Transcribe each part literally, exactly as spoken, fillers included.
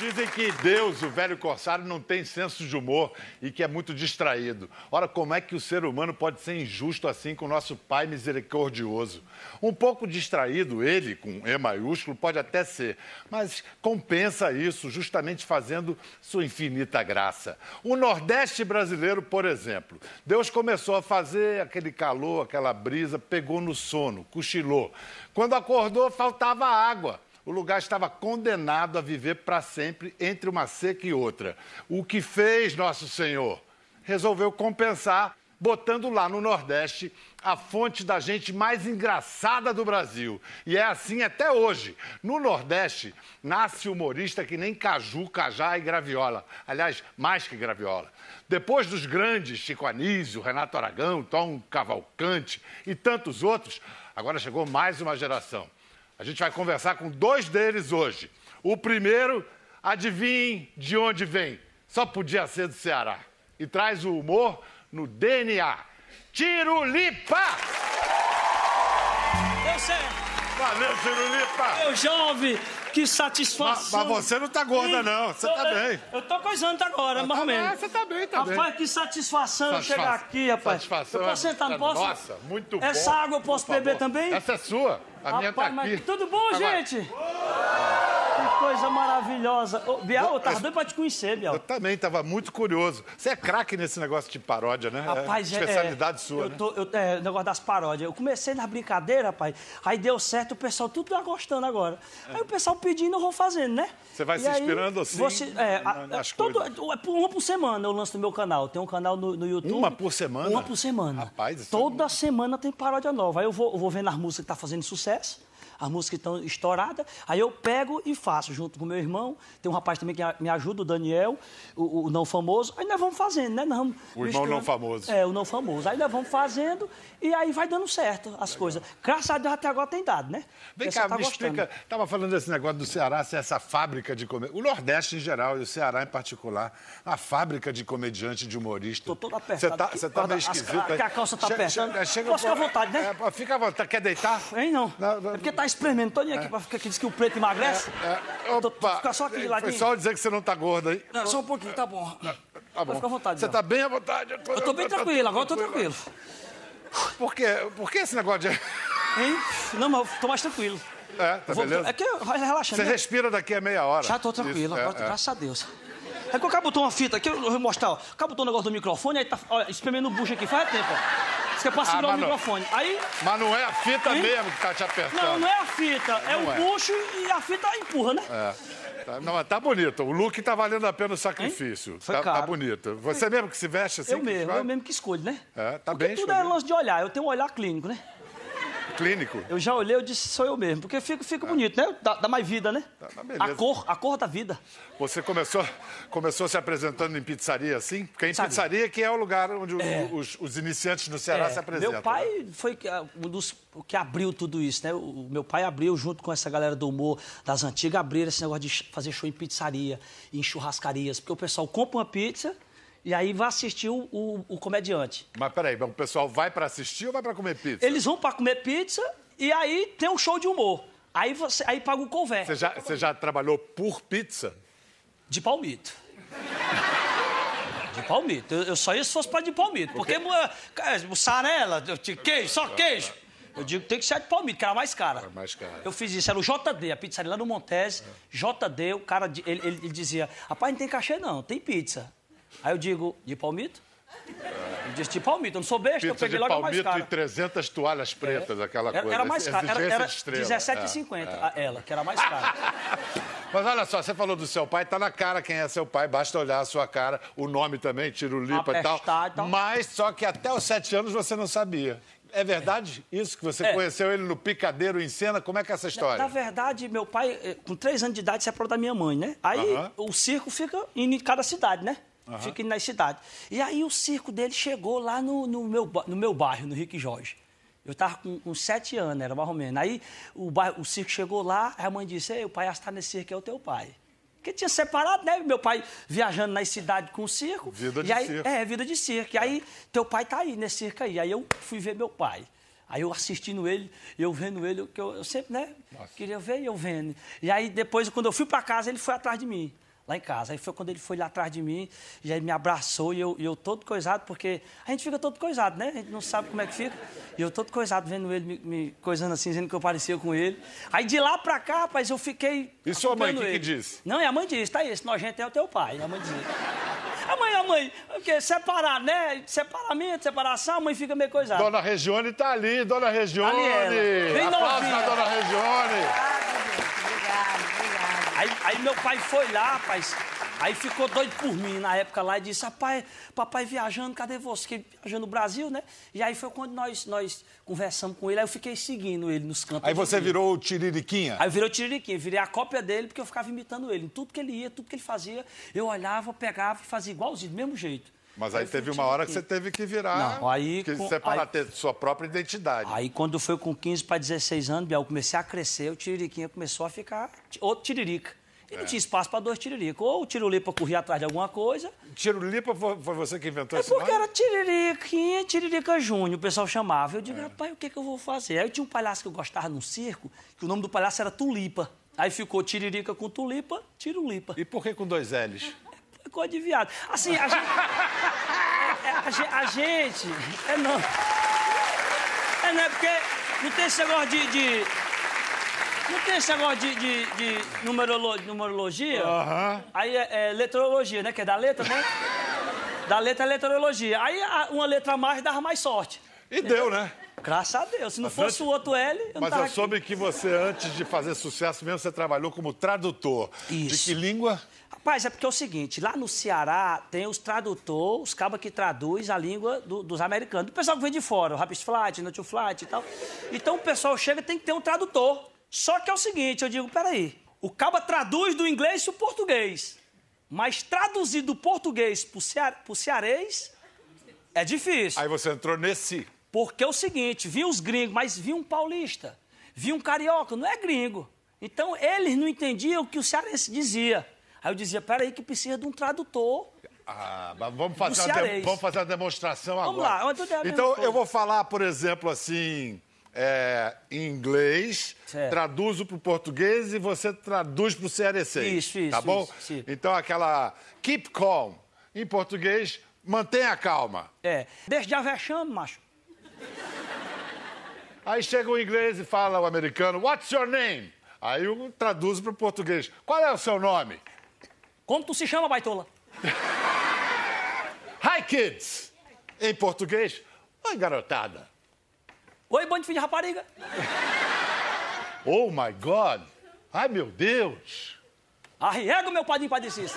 Dizem que Deus, o velho corsário, não tem senso de humor e que é muito distraído. Ora, como é que o ser humano pode ser injusto assim com o nosso Pai misericordioso? Um pouco distraído, ele, com E maiúsculo, pode até ser, mas compensa isso justamente fazendo sua infinita graça. O Nordeste brasileiro, por exemplo, Deus começou a fazer aquele calor, aquela brisa, pegou no sono, cochilou. Quando acordou, faltava água. O lugar estava condenado a viver para sempre entre uma seca e outra. O que fez Nosso Senhor? Resolveu compensar, botando lá no Nordeste a fonte da gente mais engraçada do Brasil. E é assim até hoje. No Nordeste, nasce humorista que nem caju, cajá e graviola. Aliás, mais que graviola. Depois dos grandes, Chico Anísio, Renato Aragão, Tom Cavalcante e tantos outros, agora chegou mais uma geração. A gente vai conversar com dois deles hoje. O primeiro, adivinhem de onde vem. Só podia ser do Ceará. E traz o humor no D N A. Tirulipa! Deu certo. Valeu, Tirulipa! Meu jovem, que satisfação. Mas, mas você não tá gorda, não. Você eu, tá eu, bem. Eu tô coisando agora, Ah, mais ou tá, menos. ah, você tá bem, tá bem. Rapaz, que satisfação eu Satisfa- chegar aqui, rapaz. Satisfação Eu posso é- sentar, não posso? Nossa, muito bom. Essa água eu posso Por beber favor. também? Essa é sua. A minha tá Rapaz, aqui. mas tudo bom, Agora, gente? Que coisa maravilhosa. Ô, Biel, eu tava doido pra te conhecer, Biel. Eu também estava muito curioso. Você é craque nesse negócio de paródia, né? Rapaz, é é, especialidade é, sua, eu né? tô, eu, é, o negócio das paródias. Eu comecei na brincadeira, rapaz. Aí deu certo, o pessoal tudo tá gostando agora. Aí o pessoal pedindo, eu vou fazendo, né? Você vai E se aí, inspirando assim você, é, a- na- nas todo, coisas. Uma por semana eu lanço no meu canal. Tem um canal no, no YouTube. Uma por semana? Uma por semana. Rapaz, isso é Toda muito. semana tem paródia nova. Aí eu vou, eu vou vendo as músicas que tá fazendo sucesso. As músicas estão estouradas, aí eu pego e faço junto com meu irmão. Tem um rapaz também que me ajuda, o Daniel, o, o não famoso. Aí nós vamos fazendo, né? Nós vamos O irmão misturando. não famoso. É, o não famoso. Aí nós vamos fazendo e aí vai dando certo as coisas. Graças a Deus até agora tem dado, né? Vem O pessoal cá, tá me gostando. explica. Estava falando desse negócio do Ceará, se essa fábrica de comediante. O Nordeste em geral e o Ceará em particular. A fábrica de comediante, de humorista. Tô todo apertado Você tá, aqui. você tá meio As- esquisito. que a calça tá Che- apertando. che- chega Posso um ficar à pouco- vontade, né? É, fica à vontade. Quer deitar? Hein, não? Não, não. É porque tá espremendo todinho aqui pra ficar que diz que o preto emagrece. É, Tô- opa, ficar só aqui de foi ladinho. só dizer que você não tá gordo aí. Não, só um pouquinho, tá bom. Tá Pode bom. ficar à vontade, Você Biel. tá bem à vontade. Eu tô bem tranquilo, agora eu tô tranquilo. Por quê? Por que esse negócio de... Hein? Não, mas eu tô mais tranquilo. É, tá Vou- beleza? É que vai relaxando. Você né? respira daqui a meia hora. Já tô tranquilo, Isso, é, agora, é. graças a Deus. É que o cara botou uma fita aqui, eu vou mostrar, ó. O cara botou um negócio do microfone, aí tá, olha, espremendo o bucho aqui, faz tempo, ó. Isso que é pra segurar mas o não- microfone. Aí, Mas não é a fita Hein? mesmo que tá te apertando. não, não é a fita, é Não o é. bucho e a fita empurra, né? É. Tá, não, mas tá bonito. O look tá valendo a pena o sacrifício. Foi Tá, tá caro. bonito. Você mesmo que se veste assim? Eu que mesmo, vai? eu mesmo que escolho, né? É, tá Porque bem tudo é escolhido. lance de olhar, eu tenho um olhar clínico, né? Clínico. Eu já olhei, eu disse, sou eu mesmo, porque fica, fica bonito, né? Dá, dá mais vida, né? Tá, tá beleza. A cor, a cor da vida. Você começou, começou se apresentando em pizzaria assim? Porque em Sabe. pizzaria que é o lugar onde o- os, os iniciantes do Ceará se apresentam. Meu pai foi que, ah, um dos o que abriu tudo isso, né? O, o meu pai abriu, junto com essa galera do humor das antigas, abriram esse negócio de ch- fazer show em pizzaria, em churrascarias, porque o pessoal compra uma pizza e aí vai assistir o, o- o comediante. Mas peraí, o pessoal vai pra assistir ou vai pra comer pizza? Eles vão para comer pizza e aí tem um show de humor. Aí você aí paga o couvert. Você já, você já trabalhou por pizza? De palmito. De palmito. Eu, eu só ia se fosse para de palmito. Porque, porque mussarela, eu tinha queijo, só queijo. Eu digo que tem que ser de palmito, que era mais cara. Era mais cara. Eu fiz isso, era o J D, a pizzaria lá no Montese. J D, o cara, de- ele, ele- ele dizia, rapaz, não tem cachê não, tem pizza. Aí eu digo, de palmito? Ele disse, de palmito, eu não sou besta, eu Pizza peguei de logo a mais palmito cara. e trezentas toalhas pretas, aquela Era, coisa. era mais cara, era, Exigência era de estrela. dezessete É, e cinquenta é. a ela, que era mais cara. Mas olha só, você falou do seu pai, tá na cara quem é seu pai, basta olhar a sua cara, o nome também, Tirulipa e tal. Apestar e tal. Mas só que até os sete anos você não sabia. É verdade isso que você É. conheceu ele no Picadeiro em cena? Como é que é essa história? Na verdade, meu pai, eh, com três anos de idade, separou da minha mãe, né? Aí Aham. o circo fica em cada cidade, né? Fica indo nas cidades. E aí o circo dele chegou lá no, no, meu, ba- no meu bairro, no Rique Jorge. Eu tava com, com sete anos, era mais ou menos. Aí o, bairro, o circo chegou lá, aí a mãe disse, ei, o pai está nesse circo, é o teu pai. Porque tinha separado, né? Meu pai viajando nas cidades com o circo. Vida e de aí, circo. É, vida de circo. E aí teu pai tá aí nesse circo aí. Aí eu fui ver meu pai. Aí eu assistindo ele, eu vendo ele, que eu, eu sempre, né, Nossa. queria ver e eu vendo. E aí depois, quando eu fui para casa, ele foi atrás de mim. lá em casa. Aí foi quando ele foi lá atrás de mim, e aí me abraçou, e eu, e eu todo coisado, porque a gente fica todo coisado, né? A gente não sabe como é que fica. E eu todo coisado, vendo ele me, me coisando assim, dizendo que eu parecia com ele. Aí de lá pra cá, rapaz, eu fiquei... E sua mãe, o que, que disse? Não, e a mãe disse, tá aí, esse nojento é o teu pai. A mãe dizia. A mãe, a mãe, o quê? Separar, né? Separamento, separação, a mãe fica meio coisada. Dona Regione tá ali, Dona Regione. Ali ela. Bem Aplausos novinha. pra Dona Regione. Obrigado, obrigado. Aí, aí meu pai foi lá, rapaz, aí ficou doido por mim na época lá e disse, rapaz, papai viajando, cadê você? Viajando no Brasil, né? E aí foi quando nós, nós conversamos com ele, aí eu fiquei seguindo ele nos cantos. Aí você virou o Tiririquinha? Aí eu virei o Tiririquinha, virei a cópia dele, porque eu ficava imitando ele. Em tudo que ele ia, tudo que ele fazia, eu olhava, pegava e fazia igualzinho, do mesmo jeito. Mas aí teve uma hora que você teve que virar... Não, aí... Que com- separar, aí- ter sua própria identidade. Aí, quando foi com quinze para dezesseis anos, Biel, eu comecei a crescer, o Tiririquinha começou a ficar outro Tiririca. E não tinha espaço para dois Tiriricas. Ou o Tirulipa corria atrás de alguma coisa, Tirulipa foi, foi você que inventou é esse porque nome? era Tiririquinha, Tiririca Júnior, o pessoal chamava. Eu digo, rapaz, o que, que eu vou fazer? Aí eu tinha um palhaço que eu gostava num circo, que o nome do palhaço era Tulipa. Aí ficou Tiririca com Tulipa, Tirulipa. E por que com dois L's? É coisa de viado. Assim, a gente... é, a, gente a gente... É não. É não, é porque não tem esse negócio de... de não tem esse negócio de, de, de numerolo, numerologia? Aham. Aí é, é letrologia, né? Que é da letra, né? Da letra é letrologia. Aí a- uma letra a mais dava mais sorte. E deu, né? Graças a Deus. Se não Mas fosse antes- o outro L, eu não Mas tava eu aqui. soube que você, antes de fazer sucesso mesmo, você trabalhou como tradutor. Isso. De que língua? Rapaz, é porque é o seguinte, lá no Ceará tem os tradutores, os cabas que traduz a língua do- dos americanos. Do pessoal que vem de fora, o Rapid Flight, o Native Flight e tal. Então o pessoal chega e tem que ter um tradutor. Só que é o seguinte, eu digo, peraí, o caba traduz do inglês para o português. Mas traduzir do português para o cea cearês é difícil. Aí você entrou nesse. Porque é o seguinte, vinha os gringos, mas vinha um paulista, vinha um carioca, não é gringo. Então, eles não entendiam o que o cearense dizia. Aí eu dizia, peraí que precisa de um tradutor. Ah, mas vamos fazer, uma, de- cearês. vamos fazer uma demonstração Vamos agora. lá, eu tô dizendo a mesma Então, coisa. eu vou falar, por exemplo, assim, é, em inglês, Certo. traduzo para o português e você traduz para o cearenseis. Isso, isso, Tá bom? isso, sim. Então, aquela keep calm. Em português, mantenha calma. É, deixa de avexame, macho. Aí chega o inglês e fala o americano, what's your name? Aí eu traduzo para o português. Qual é o seu nome? Como tu se chama, baitola? Hi, kids. Em português, oi, garotada. Oi, bando de filho de rapariga. Oh, my God. Ai, meu Deus. Arriega o meu padrinho padecista.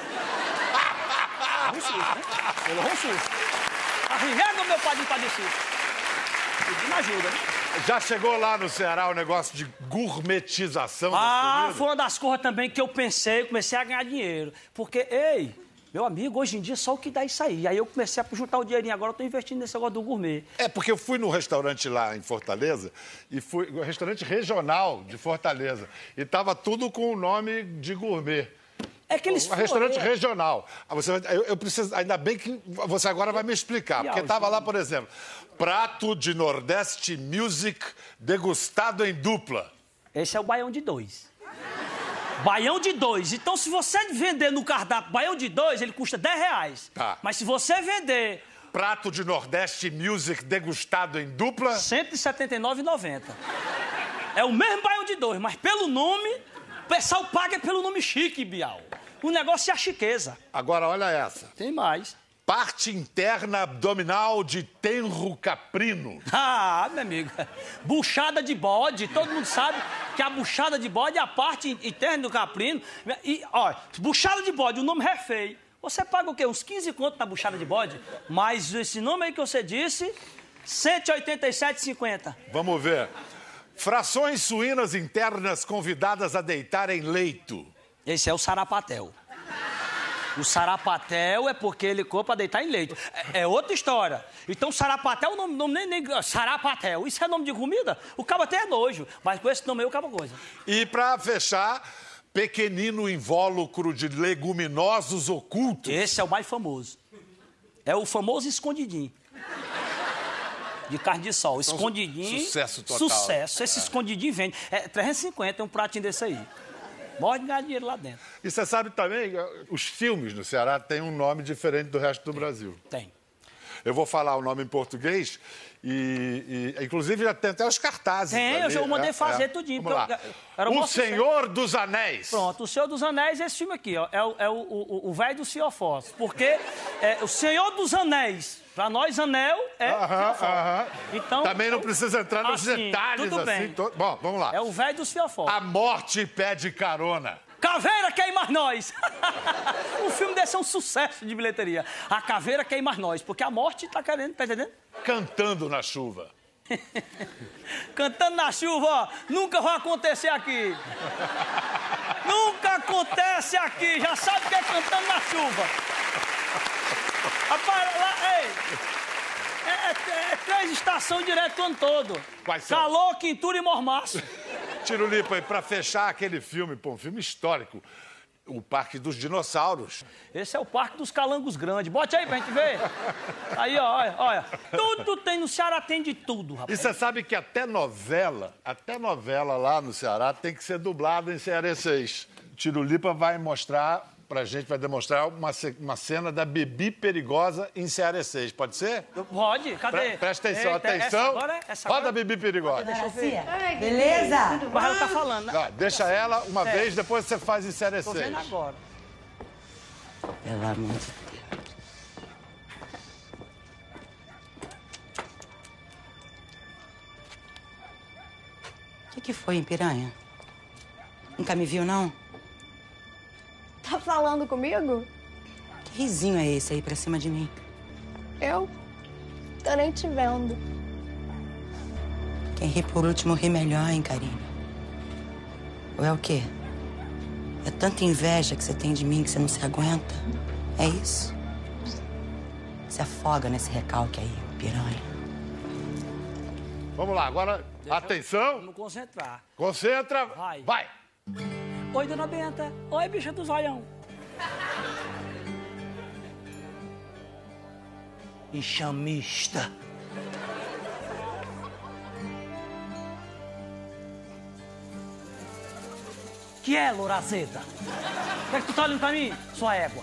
Um susto, né? Ele errou um susto. Arriega o meu padrinho padecista. Pedindo ajuda, né? Já chegou lá no Ceará o negócio de gourmetização das Ah, comidas? foi uma das coisas também que eu pensei, comecei a ganhar dinheiro. Porque, ei, meu amigo, hoje em dia só o que dá isso aí. Aí eu comecei a juntar o dinheirinho, agora eu tô investindo nesse negócio do gourmet. É, porque eu fui num restaurante lá em Fortaleza, e fui um restaurante regional de Fortaleza, e tava tudo com o nome de gourmet. É que eles Um restaurante foram- regional. Ah, Você, vai- eu, eu preciso, ainda bem que você agora vai me explicar, porque tava lá, por exemplo, prato de Nordeste Music degustado em dupla. Esse é o baião de dois. Baião de dois. Então, se você vender no cardápio baião de dois, ele custa dez reais. Tá. Mas se você vender Prato de Nordeste Music degustado em dupla. cento e setenta e nove reais e noventa centavos. É o mesmo baião de dois, mas pelo nome, o pessoal paga pelo nome chique, Bial. O negócio é a chiqueza. Agora, olha essa. Tem mais. Parte interna abdominal de tenro caprino. Ah, meu amigo. Buchada de bode. Todo mundo sabe que a buchada de bode é a parte interna do caprino. E, ó, buchada de bode, o nome é feio. Você paga o quê? Uns quinze contos na buchada de bode? Mas esse nome aí que você disse, cento e oitenta e sete reais e cinquenta centavos. Vamos ver. Frações suínas internas convidadas a deitar em leito. Esse é o sarapatel. O sarapatel é porque ele compra pra deitar em leito. É, é outra história. Então, sarapatel, o nome, nome nem, nem... Sarapatel, isso é nome de comida? O cabo até é nojo, mas com esse nome aí, o cabo coisa. E para fechar, pequenino invólucro de leguminosos ocultos. Esse é o mais famoso. É o famoso escondidinho. De carne de sol. Escondidinho. sucesso total. Sucesso. Esse escondidinho vende. É trezentos e cinquenta, é um pratinho desse aí. Morre de ganhar dinheiro lá dentro. E você sabe também, os filmes no Ceará têm um nome diferente do resto do tem, Brasil. Tem. Eu vou falar o nome em português e, e inclusive, já tem até os cartazes. Tem, ali. eu mandei é, fazer é. tudinho. Vamos lá. Eu, era o o Senhor dos Anéis. Pronto, o Senhor dos Anéis é esse filme aqui, ó. É o é o, o, o velho do Ciofós. Porque é, o Senhor dos Anéis, pra nós, anel é Aham, aham. Então, também não precisa entrar nos assim, detalhes tudo assim. bem. To... Bom, vamos lá. É o velho dos Ciofós. A morte pede carona. Caveira queima nós! O filme desse é um sucesso de bilheteria. A caveira queima nós, porque a morte tá querendo, tá entendendo? Cantando na chuva. Cantando na chuva, ó, nunca vai acontecer aqui. Nunca acontece aqui, já sabe o que é cantando na chuva. Rapaz, lá, ei, é, é, é três estações direto o ano todo. Quais são? Calor, quintura e mormaço. Tirulipa, e pra fechar aquele filme, pô, um filme histórico, o Parque dos Dinossauros. Esse é o Parque dos Calangos Grandes. Bote aí pra gente ver. Aí, ó, olha, olha. Tudo tem, no Ceará tem de tudo, E rapaz. você sabe que até novela, até novela lá no Ceará tem que ser dublada em cearenseis. Tirulipa vai mostrar pra gente, vai demonstrar uma, ce- uma cena da Bibi Perigosa em cearenseis. Pode ser? Pode, cadê? Pre- presta atenção, Eita, atenção. Essa agora, essa Roda agora. a Bibi Perigosa. Garcia, beleza? Mas ela tá falando, né? Ó, deixa ela uma É. vez, depois você faz em Tô cearenseis. vendo agora. Pelo amor de Deus. O que, que foi, hein, piranha? Nunca me viu, não? Tá falando comigo? Que risinho é esse aí pra cima de mim? Eu? Tô nem te vendo. Quem ri por último ri melhor, hein, Karine? Ou é o quê? É tanta inveja que você tem de mim que você não se aguenta? É isso? Se afoga nesse recalque aí, piranha. Vamos lá, agora, atenção, Vamos concentrar. concentra, Vai. vai. Oi, dona Benta. Oi, bicha do zoião. Enxamista. Que é, loura azeda? O que é que tu tá olhando pra mim, sua égua?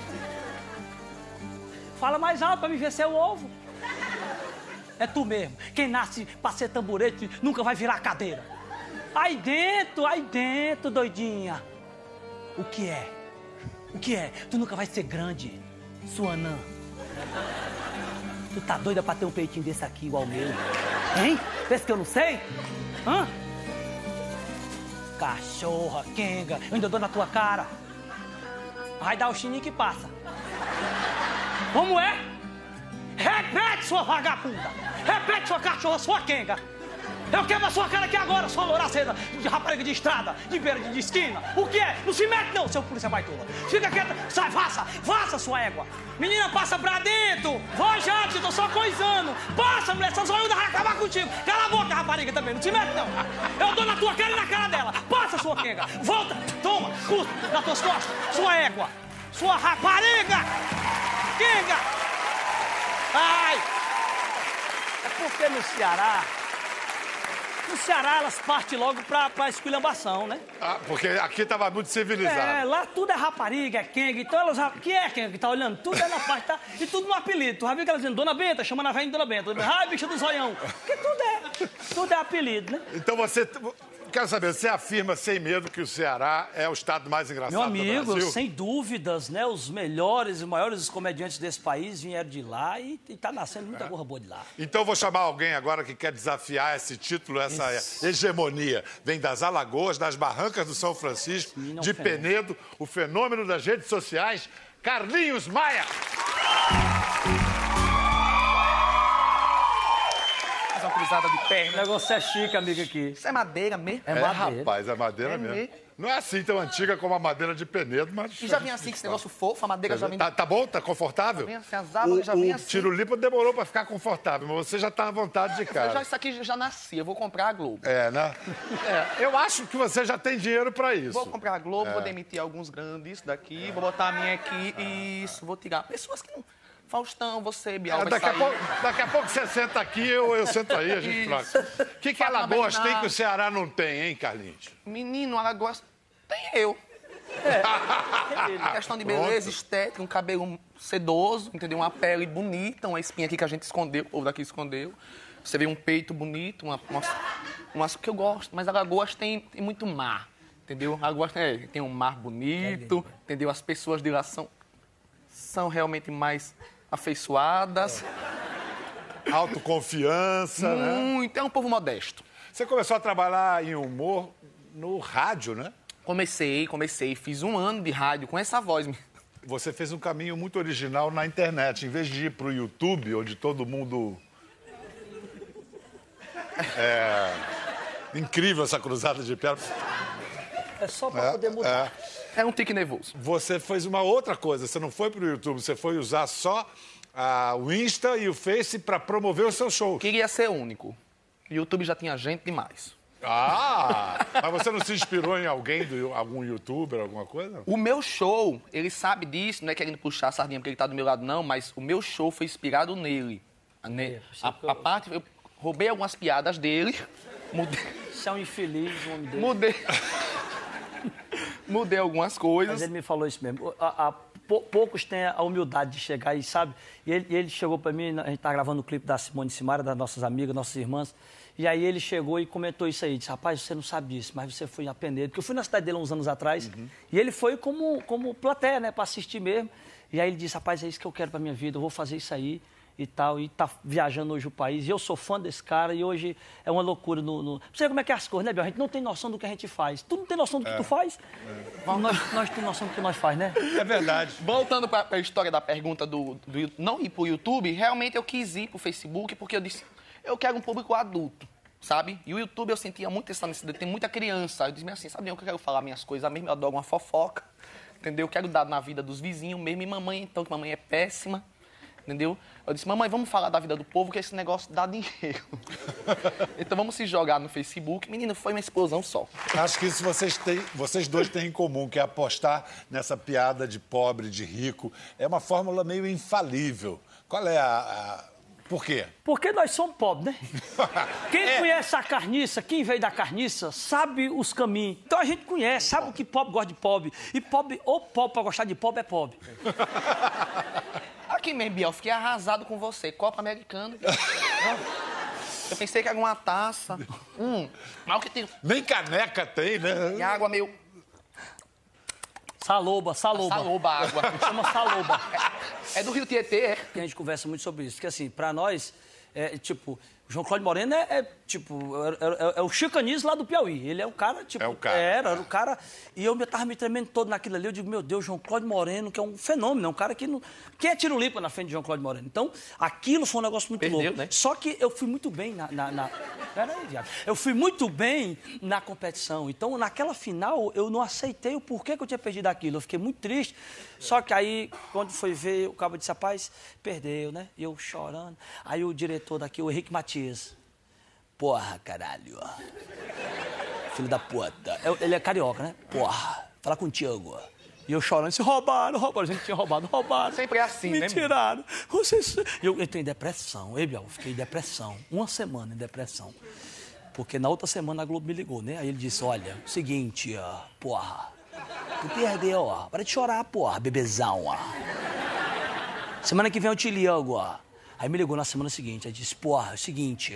Fala mais alto pra me ver seu ovo. É tu mesmo. Quem nasce pra ser tamborete nunca vai virar cadeira. Aí dentro, aí dentro, doidinha. O que é? O que é? Tu nunca vai ser grande, sua anã. Tu tá doida pra ter um peitinho desse aqui igual o meu? Hein? Pensa que eu não sei? Hã? Cachorra, quenga, eu ainda dou na tua cara. Vai dar o chininho que passa. Como é? Repete, sua vagabunda! Repete, sua cachorra, sua quenga! Eu quebro a sua cara aqui agora, sua loura acesa, de rapariga de estrada, de beira de esquina. O que é? Não se mete não, seu polícia baitola. Fica quieta, sai, vaza, vaza, sua égua. Menina, passa pra dentro. Vou já, te tô só coisando. Passa, mulher, essa zoiuda vai acabar contigo. Cala a boca, rapariga, também, não se mete não. Eu dou na tua cara e na cara dela. Passa, sua quenga. Volta, toma, cuspa nas tuas costas, sua égua. Sua rapariga. Quenga. Ai. É porque no Ceará... No Ceará, elas partem logo pra, pra esculhambação, né? Ah, porque aqui tava muito civilizado. É, lá tudo é rapariga, é quenga. Então elas... Que é quenga que tá olhando? Tudo é na parte, tá? E tudo no apelido. Tu já viu que elas dizendo Dona Benta, chamando a velha de Dona Benta. Ai, bicha do zoião. Porque tudo é... Tudo é apelido, né? Então você... Quero saber, você afirma sem medo que o Ceará é o estado mais engraçado Meu amigo, do Brasil? sem dúvidas, né? Os melhores e maiores comediantes desse país vieram de lá e, e tá nascendo muita coisa boa de lá. Então vou chamar alguém agora que quer desafiar esse título, essa Isso. hegemonia. Vem das Alagoas, das Barrancas do São Francisco, Menino é um de fenômeno. Penedo, o fenômeno das redes sociais, Carlinhos Maia. Faz uma cruzada de O perna. negócio é chique, amigo, aqui. Isso é madeira mesmo? É É, madeira. rapaz, é madeira É mesmo. mesmo. Não é assim tão antiga como a madeira de Penedo, mas... E já vem assim, com esse negócio fofo, a madeira já vem... Tá, tá bom? Tá confortável? Vem assim, as árvores já vem O assim. Tirulipa demorou pra ficar confortável, mas você já tá à vontade de Eu já, cara. isso aqui já nasci, eu vou comprar a Globo. É, né? É, eu acho que você já tem dinheiro pra isso. Vou comprar a Globo, É. vou demitir alguns grandes daqui, vou botar a minha aqui e isso, vou tirar pessoas que não... Faustão, você, Bial, É, vai daqui, a sair. pouco, daqui a pouco você senta aqui, eu, eu sento aí, a gente Isso. troca. O que, que Fátima Alagoas tem Bernardes. que o Ceará não tem, hein, Carlinhos? Menino, Alagoas tem eu. É, A questão de beleza, estética, um cabelo sedoso, entendeu? Uma pele bonita, uma espinha aqui que a gente escondeu, o povo daqui escondeu. Você vê um peito bonito, uma, uma, uma que eu gosto, mas Alagoas tem, tem muito mar, entendeu? Alagoas tem, é, tem um mar bonito, entendeu? As pessoas de lá são, são realmente mais afeiçoadas. Autoconfiança, né? Muito, é um povo modesto. Você começou a trabalhar em humor no rádio, né? Comecei, comecei, fiz um ano de rádio com essa voz. Você fez um caminho muito original na internet. Em vez de ir para o YouTube, onde todo mundo... É... Incrível essa cruzada de pernas. É só para poder mudar. É. É um tique nervoso. Você fez uma outra coisa. Você não foi para o YouTube, você foi usar só ah, o Insta e o Face para promover o seu show. Queria ser único. O YouTube já tinha gente demais. Ah! Mas você não se inspirou em alguém, do, algum youtuber, alguma coisa? O meu show, ele sabe disso, não é querendo puxar a sardinha porque ele tá do meu lado, não, mas o meu show foi inspirado nele. A, ne... a, a parte, eu roubei algumas piadas dele, mudei... Você é um infeliz, o homem dele. Mudei... mudei algumas coisas. Mas ele me falou isso mesmo. A, a, pou, poucos têm a humildade de chegar e, sabe? E ele, ele chegou pra mim, a gente tá gravando o clipe da Simone e Simara, das nossas amigas, nossas irmãs. E aí ele chegou e comentou isso aí. Disse, rapaz, você não sabe disso, mas você foi aprender. Porque eu fui na cidade dele uns anos atrás. Uhum. E ele foi como, como plateia, né? Pra assistir mesmo. E aí ele disse, rapaz, é isso que eu quero pra minha vida. Eu vou fazer isso aí e tal. E tá viajando hoje o país. E eu sou fã desse cara. E hoje é uma loucura no... no... Você vê como é que é as coisas, né, Biel? A gente não tem noção do que a gente faz. Tu não tem noção do que é. tu faz? É. Nós, nós temos noção do que nós faz, né? É verdade. Voltando pra, pra história da pergunta do, do não ir pro YouTube, realmente eu quis ir pro Facebook porque eu disse, eu quero um público adulto. Sabe? E o YouTube eu sentia muito essa necessidade, tem muita criança. Eu disse assim, sabe, eu quero falar minhas coisas mesmo, eu adoro uma fofoca, entendeu? Eu quero dar na vida dos vizinhos mesmo, e mamãe, então, que mamãe é péssima, entendeu? Eu disse, mamãe, vamos falar da vida do povo, que esse negócio dá dinheiro. Então vamos se jogar no Facebook. Menino, foi uma explosão só. Acho que isso vocês, têm, vocês dois têm em comum, que é apostar nessa piada de pobre, de rico. É uma fórmula meio infalível. Qual é a... a... Por quê? Porque nós somos pobres, né? Quem é. conhece a carniça, quem veio da carniça, sabe os caminhos. Então a gente conhece, sabe o que pobre gosta de pobre. E pobre, ou pobre pra gostar de pobre, é pobre. Aqui mesmo, Biel, fiquei arrasado com você. Copa americana. Eu pensei que era uma taça. Hum, mas o que tem... Nem caneca tem, né? E água meio... Saloba, saloba. Saloba, água. Chama saloba. É, é do Rio Tietê, é? A gente conversa muito sobre isso, porque assim, pra nós, é, tipo, o João Cláudio Moreno é, é tipo, é, é, é o chicanismo lá do Piauí. Ele é o cara, tipo... É o cara. Era, era o cara. E eu me tava me tremendo todo naquilo ali. Eu digo, meu Deus, João Cláudio Moreno, que é um fenômeno, é um cara que não... Quem é tiro-lipa na frente de João Cláudio Moreno? Então, aquilo foi um negócio muito Perdeu, louco. Né? Só que eu fui muito bem na... na, na... Pera aí, viado. Eu fui muito bem na competição. Então, naquela final, eu não aceitei o porquê que eu tinha perdido aquilo. Eu fiquei muito triste. Só que aí, quando foi ver, o cabo disse, rapaz, perdeu, né? E eu chorando. Aí o diretor daqui, o Henrique Matias. Porra, caralho. Filho da puta. Ele é carioca, né? Porra, falar contigo. E eu chorando, se roubaram, roubaram. A gente tinha roubado, roubaram. Sempre é assim, me né? Me tiraram. Vocês... Eu entrei em depressão. Ei, Biel, fiquei em depressão. Uma semana em depressão. Porque na outra semana a Globo me ligou, né? Aí ele disse, olha, seguinte, ó, porra. Tu perdeu, ó. Para de chorar, porra, bebezão, ó. Semana que vem eu te ligo, ó. Aí me ligou na semana seguinte. Aí disse, porra, é o seguinte...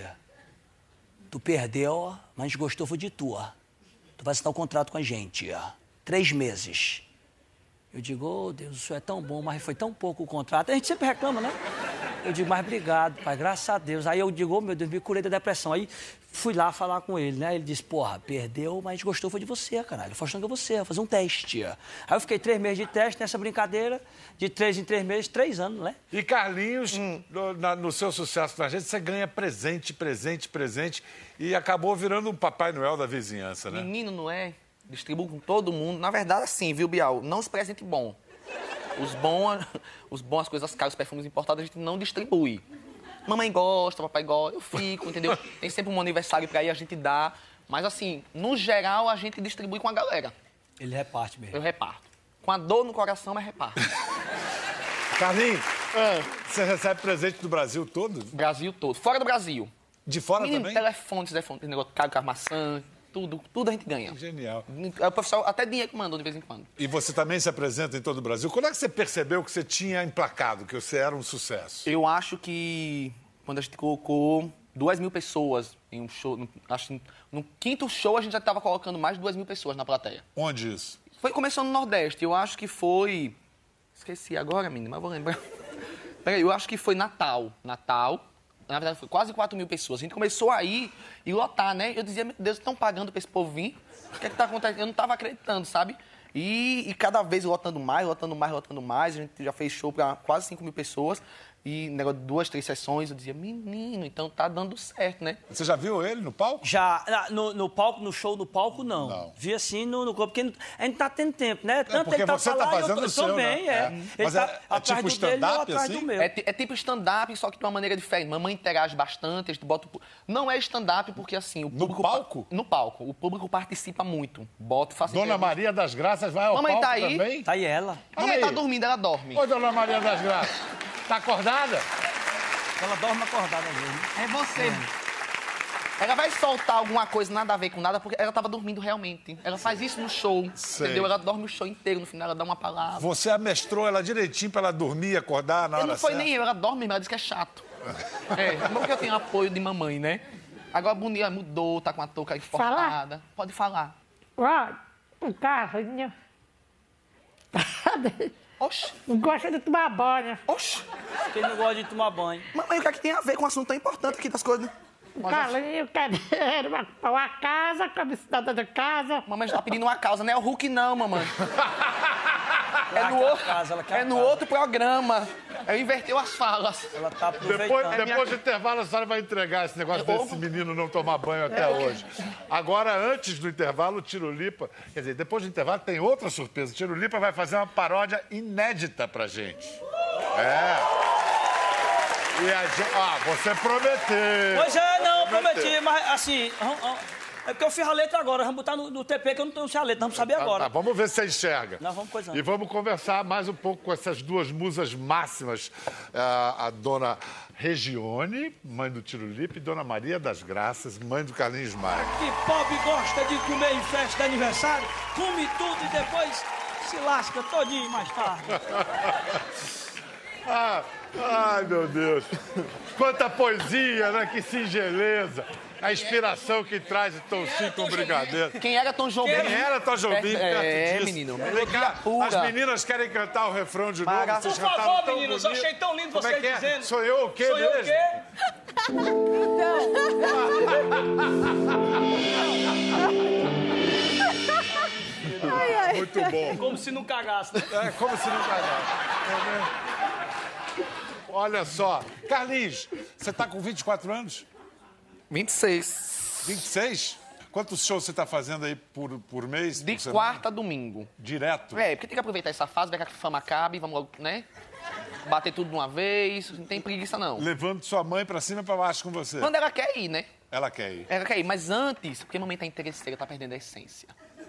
Tu perdeu, mas a gente gostou foi de tu, ó. Tu vai assinar um contrato com a gente, ó. Três meses. Eu digo, oh, Deus, isso é tão bom, mas foi tão pouco o contrato. A gente sempre reclama, né? Eu digo, mas obrigado, pai, graças a Deus. Aí eu digo, oh, meu Deus, me curei da depressão. Aí fui lá falar com ele, né? Ele disse, porra, perdeu, mas a gente gostou foi de você, caralho. Eu achando que é você, vou fazer um teste. Aí eu fiquei três meses de teste nessa brincadeira, de três em três meses, três anos, né? E Carlinhos, hum. no, na, no seu sucesso na gente, você ganha presente, presente, presente. E acabou virando um Papai Noel da vizinhança, né? Menino, não é? Distribuo com todo mundo. Na verdade, assim, viu, Bial? Não os presentes bons. Os bons, os bons, as coisas caras, os perfumes importados, a gente não distribui. Mamãe gosta, papai gosta, eu fico, entendeu? Tem sempre um aniversário pra ir, a gente dá. Mas, assim, no geral, a gente distribui com a galera. Ele reparte mesmo. Eu reparto. Com a dor no coração, mas reparto. Carlinhos, é. Você recebe presente do Brasil todo? Brasil todo. Fora do Brasil. De fora Menino, também? telefone, telefone, tem negócio caro com a maçã, tudo, tudo a gente ganha. Genial. O pessoal até dinheiro que mandou de vez em quando. E você também se apresenta em todo o Brasil. Quando é que você percebeu que você tinha emplacado, que você era um sucesso? Eu acho que quando a gente colocou duas mil pessoas em um show, no, acho que no quinto show a gente já estava colocando mais de duas mil pessoas na plateia. Onde isso? Foi começando no Nordeste, eu acho que foi... Esqueci agora, menina, mas vou lembrar. Peraí, eu acho que foi Natal. Natal, na verdade foi quase quatro mil pessoas. A gente começou a ir e lotar, né? Eu dizia, meu Deus, estão pagando para esse povo vir? O que é que tá acontecendo? Eu não estava acreditando, sabe? E, e cada vez lotando mais, lotando mais, lotando mais. A gente já fez show para quase cinco mil pessoas. E negócio de duas, três sessões, eu dizia, menino, então tá dando certo, né? Você já viu ele no palco? Já, no, no palco, no show, no palco, não. Não. Vi assim no, no corpo, porque a gente tá tendo tempo, né? Tanto porque ele tá você pra tá lá, e eu fazendo tô- o seu, também, né? é. É. Ele Mas tá é- é atrás tipo do dele, eu stand-up, atrás assim? do meu. É, ti- é tipo stand-up, só que de uma maneira diferente. Mamãe interage bastante, a gente bota... o pu- Não é stand-up porque, assim, o público... pa- palco? No palco. O público participa muito. Bota, faça... Dona entrevista. Maria das Graças vai ao Mamãe palco tá aí? também? Tá aí ela. Mamãe Aí. tá dormindo, ela dorme. Oi, Dona Maria das Graças. Tá acordada? Ela dorme acordada mesmo. É você. Ela vai soltar alguma coisa nada a ver com nada porque ela tava dormindo realmente. Ela faz isso no show, Sei. entendeu? Ela dorme o show inteiro, no final ela dá uma palavra. Você amestrou ela direitinho pra ela dormir e acordar na Eu hora não foi certa? nem eu, ela dorme mesmo, ela diz que é chato. É, porque eu tenho apoio de mamãe, né? Agora a Bonita mudou, tá com a touca enforcada. Pode falar. Ó, o carrinho. Oxe, Não gosta de tomar banho. oxe. Porque ele não gosta de tomar banho. Mamãe, o que é que tem a ver com um assunto tão importante aqui das coisas? O carrinho quer uma, uma casa, como cidadã de casa. Mamãe já tá pedindo uma causa, não é o Hulk não, mamãe. É Ela no, quer a outro, casa, ela quer a é no casa. outro programa. Ela inverteu as falas. Ela tá aproveitando. Depois, depois do intervalo, a senhora vai entregar esse negócio É, desse ovo. menino não tomar banho até hoje. Agora, antes do intervalo, o Tirulipa... Quer dizer, depois do intervalo tem outra surpresa. O Tirulipa vai fazer uma paródia inédita pra gente. É. E a gente... Ah, você prometeu. Pois é, não, Prometeu. prometi, mas assim... aham, aham. É porque eu fiz a letra agora, vamos botar no, no T P que eu não tenho a letra, vamos saber Tá, agora. tá, vamos ver se você enxerga. Nós vamos coisando. E vamos conversar mais um pouco com essas duas musas máximas. A, a dona Regione, mãe do Tirulipa, e dona Maria das Graças, mãe do Carlinhos Maia. Que pobre gosta de comer em festa de aniversário, come tudo e depois se lasca todinho mais tarde. Ah, ai, meu Deus. Quanta poesia, né? Que singeleza. A inspiração que traz o Toncinho com o brigadeiro. Quem era Tom Jobim? Quem era Tom Jobim? É, perto é, disso? menino. Vem Melodia cá, pura. as meninas querem cantar o refrão de novo. Para. Vocês Por cantaram favor, tão meninos, eu bonito. achei tão lindo Como é vocês que é? dizendo. Sou eu o quê Sou eu o mesmo? quê? Muito bom. Como se não cagasse, né? É como se não cagasse. É, né? Olha só. Carlinhos, você tá com vinte e quatro anos? vinte e seis. vinte e seis? Quantos shows você tá fazendo aí por, por mês? De por semana? quarta a domingo. Direto? É, porque tem que aproveitar essa fase, ver que a fama acabe, vamos logo, né? Bater tudo de uma vez, não tem preguiça não. Levando sua mãe pra cima e pra baixo com você. Quando ela quer ir, né? Ela quer ir. Ela quer ir, mas antes, porque a mamãe tá interesseira, tá perdendo a essência.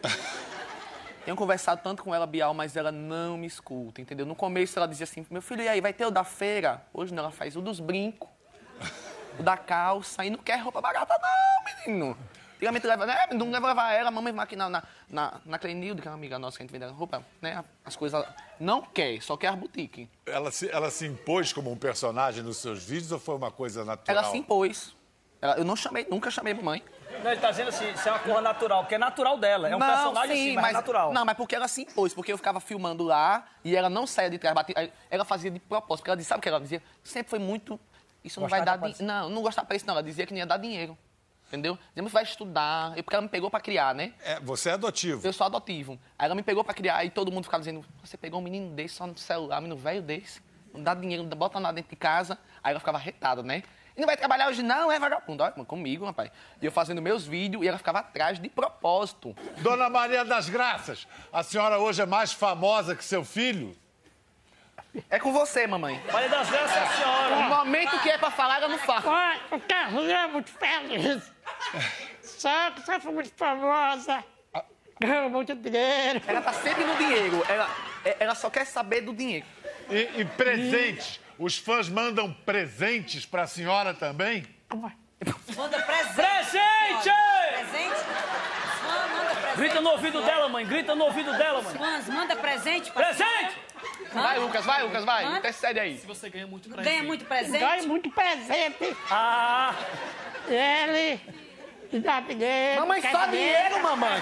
Tenho conversado tanto com ela, Bial, mas ela não me escuta, entendeu? No começo ela dizia assim, meu filho, e aí, vai ter o da feira? Hoje não, ela faz o dos brincos, o da calça, e não quer roupa barata não, menino. Antigamente leva, né? Não leva levar ela, a mamãe vai aqui na, na, na, na Clenilde, que é uma amiga nossa que a gente vende roupa, né? As coisas, não quer, só quer as boutiques. Ela se, ela se impôs como um personagem nos seus vídeos ou foi uma coisa natural? Ela se impôs. Ela, eu não chamei, nunca chamei a mamãe. Não, ele tá dizendo assim, isso é uma coisa natural, porque é natural dela. É um não, personagem sim, assim, mas, é natural. Não, mas porque ela se impôs, porque eu ficava filmando lá e ela não saía de trás, batia, aí ela fazia de propósito, porque ela dizia, sabe o que ela dizia? Sempre foi muito, isso não Gostava vai dar da dinheiro. Não, não gostava pra isso não, ela dizia que não ia dar dinheiro, entendeu? Dizia, mas vai estudar, e porque ela me pegou pra criar, né? É, você é adotivo. Eu sou adotivo. Aí ela me pegou pra criar e todo mundo ficava dizendo, você pegou um menino desse só no celular, um menino velho desse, não dá dinheiro, bota lá dentro de casa. Aí ela ficava retada, né? E não vai trabalhar hoje não, é vagabundo. Olha, comigo, rapaz. E eu fazendo meus vídeos e ela ficava atrás de propósito. Dona Maria das Graças, a senhora hoje é mais famosa que seu filho? É com você, mamãe. Maria das Graças, a senhora. O momento que é pra falar, ela não fala. Ó, o carrinho é muito feliz. Só que você foi muito famosa. Ganhou muito dinheiro. Ela tá sempre no dinheiro. Ela, é- ela só quer saber do dinheiro. E, e presentes? Os fãs mandam presentes pra senhora também? Manda presente. Presente! Presente? Grita no ouvido dela, mãe. Grita no ouvido dela, mãe. Fãs, manda presente pra Presente! Vai, Lucas, vai, Lucas, vai. Hã? Intercede aí. Se você ganha muito presente. Ganha muito presente? Ganha muito presente. Ah! Ele... dá dinheiro. Mamãe quer só dinheiro, mamãe.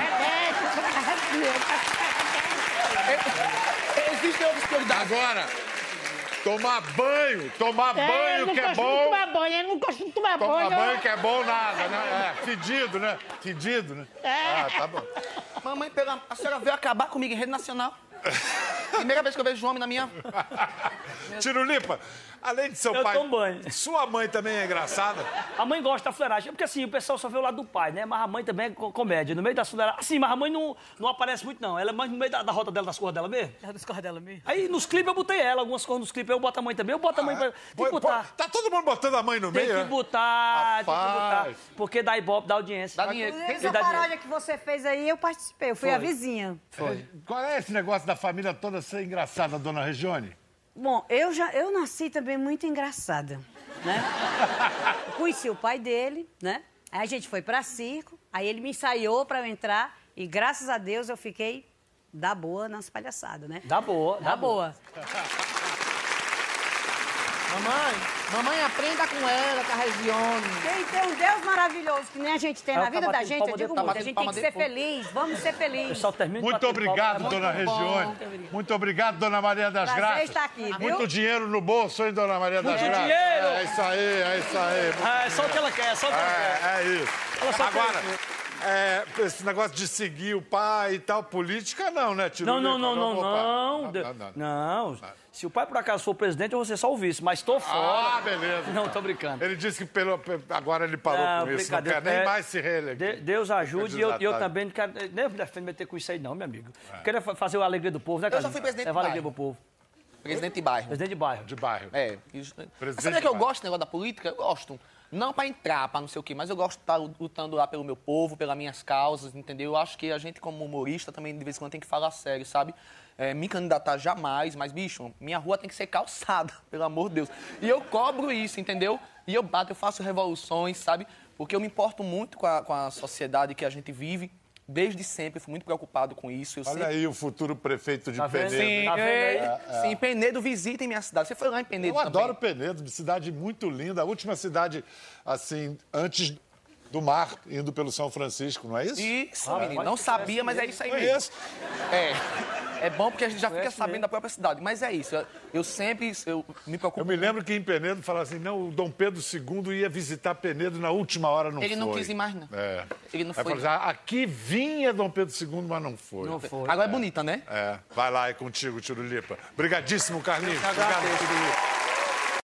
Existem outras prioridades. Agora, tomar banho, tomar É, banho eu que não é gosto de bom. tomar banho, eu não gosto de tomar Tomar banho. banho que é bom nada, né? É, fedido, né? Fedido, né? É. Ah, tá bom. Mamãe, pela... a senhora veio acabar comigo em rede nacional. Primeira vez que eu vejo um homem na minha... Tirulipa, além de seu Eu pai, tomo banho. sua mãe também é engraçada? A mãe gosta da fuleiragem. Porque assim, o pessoal só vê o lado do pai, né? Mas a mãe também é co- comédia. No meio da fuleiragem. Assim, mas a mãe não, não aparece muito, não. Ela é mais no meio da, da rota dela, das coisas dela mesmo. É dos corres dela mesmo. Aí nos clipes eu botei ela, algumas coisas nos clipes eu boto a mãe também. Eu boto a mãe pra... Tem Pô, que pô, botar. tá todo mundo botando a mãe no Tem meio, que né? botar, tem que botar. Rapaz. Porque dá ibope, dá audiência. Dá dinheiro. Tem que Essa dar dinheiro. paródia que você fez aí, eu participei. Eu fui Foi. a vizinha. Foi. Qual é esse negócio da família toda ser engraçada, dona Regione? Bom, eu já eu nasci também muito engraçada, né? Conheci o pai dele, né? Aí a gente foi pra circo, aí ele me ensaiou pra eu entrar e graças a Deus eu fiquei da boa nas palhaçadas, né? Dá boa, dá Da boa. Mamãe, mamãe, aprenda com ela, com a Regione. Quem tem um Deus maravilhoso que nem a gente tem Ela na tá vida da batendo gente, palma eu digo dentro, muito, tá a gente batendo tem que palma ser dentro. feliz, vamos ser O felizes. pessoal termina de Muito bater obrigado, palma. dona Regione. Muito obrigado, dona Maria das Prazer Graças. estar aqui, viu? Muito dinheiro no bolso, hein, dona Maria das Muito Graças? dinheiro! É isso aí, é isso aí. Ah, é só o que ela quer, é só o que ela quer. É, é isso. Ela só quer Agora, isso. é, esse negócio de seguir o pai e tal, política não, né, Tirulipa? Não, não, não, não, Opa. não. De- não, não. Não. Se o pai por acaso for presidente, eu vou ser só o vice, mas tô fora. Ah, beleza. Não, tô brincando. Ele disse que pelo, agora ele parou Não, com isso, não brincadeira. quer nem É, mais se reeleger. De- Deus ajude, e eu, eu Candidatar. também não quero. Nem me defendo meter com isso aí, não, meu amigo. Quero fa- fazer a alegria do povo, né, Eu já Carlinhos? fui presidente Levar do alegria pro bairro. povo. Presidente de bairro. Presidente de bairro. De bairro. É. Isso... Presidente Sabe o que eu de bairro. gosto do negócio da política? Eu gosto. Não pra entrar, pra não sei o quê, mas eu gosto de estar lutando lá pelo meu povo, pelas minhas causas, entendeu? Eu acho que a gente, como humorista, também de vez em quando tem que falar sério, sabe? É, me candidatar jamais, mas, bicho, minha rua tem que ser calçada, pelo amor de Deus. E eu cobro isso, entendeu? E eu bato, eu faço revoluções, sabe? Porque eu me importo muito com a, com a sociedade que a gente vive. Desde sempre, eu fui muito preocupado com isso. Eu Olha sempre... aí o futuro prefeito de Tá vendo? Penedo. Sim, Tá vendo aí? é, sim, Penedo, visitem minha cidade. Você foi lá em Penedo Eu também? adoro Penedo, cidade muito linda. A última cidade, assim, antes do mar, indo pelo São Francisco, não é isso? Isso, Ah, menino. mas Não tu sabia, conhece mas é mesmo. isso aí mesmo. Conheço. É. É bom porque a gente já fica Conhece sabendo mesmo. da própria cidade. Mas é isso. Eu, eu sempre eu me preocupo. Eu me lembro que em Penedo falaram assim, não, o Dom Pedro segundo ia visitar Penedo na última hora, não Ele foi. não quis ir mais, não. É. Ele não Aí foi. falaram assim, ah, aqui vinha Dom Pedro segundo, mas não foi. Não foi. Agora é bonita, né? É, vai lá, é contigo, Tirulipa. Obrigadíssimo, Carlinhos. Eu que agradeço. Obrigado, Tirulipa.